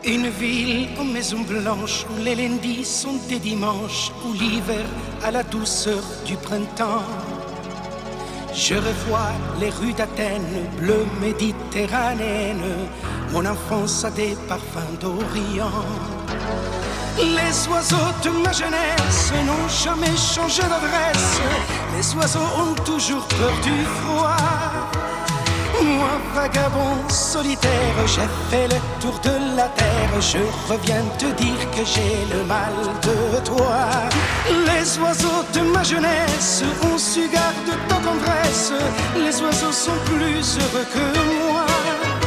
Une ville aux maisons blanches où les lundis sont des dimanches, où l'hiver a la douceur du printemps. Je revois les rues d'Athènes, bleues méditerranéennes, mon enfance a des parfums d'Orient. Les oiseaux de ma jeunesse n'ont jamais changé d'adresse, les oiseaux ont toujours peur du froid. Moi, vagabond solitaire, j'ai fait le tour de la terre. Je reviens te dire que j'ai le mal de toi. Les oiseaux de ma jeunesse ont su garder ta tendresse. Les oiseaux sont plus heureux que moi.